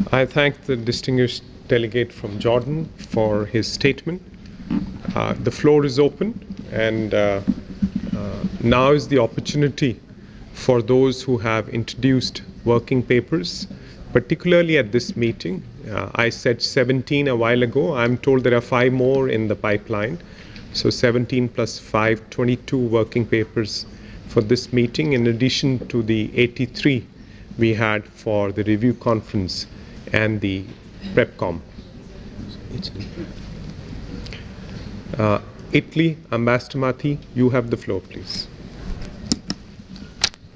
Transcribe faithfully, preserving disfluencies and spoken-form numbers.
I thank the distinguished delegate from Jordan for his statement. Uh, the floor is open, and uh, uh, now is the opportunity for those who have introduced working papers, particularly at this meeting. Uh, I said seventeen a while ago. I'm told there are five more in the pipeline. So seventeen plus five, twenty-two working papers for this meeting, in addition to the eighty-three we had for the review conference and the PrepCom. Uh, Italy, Ambassador Mathi, you have the floor, please.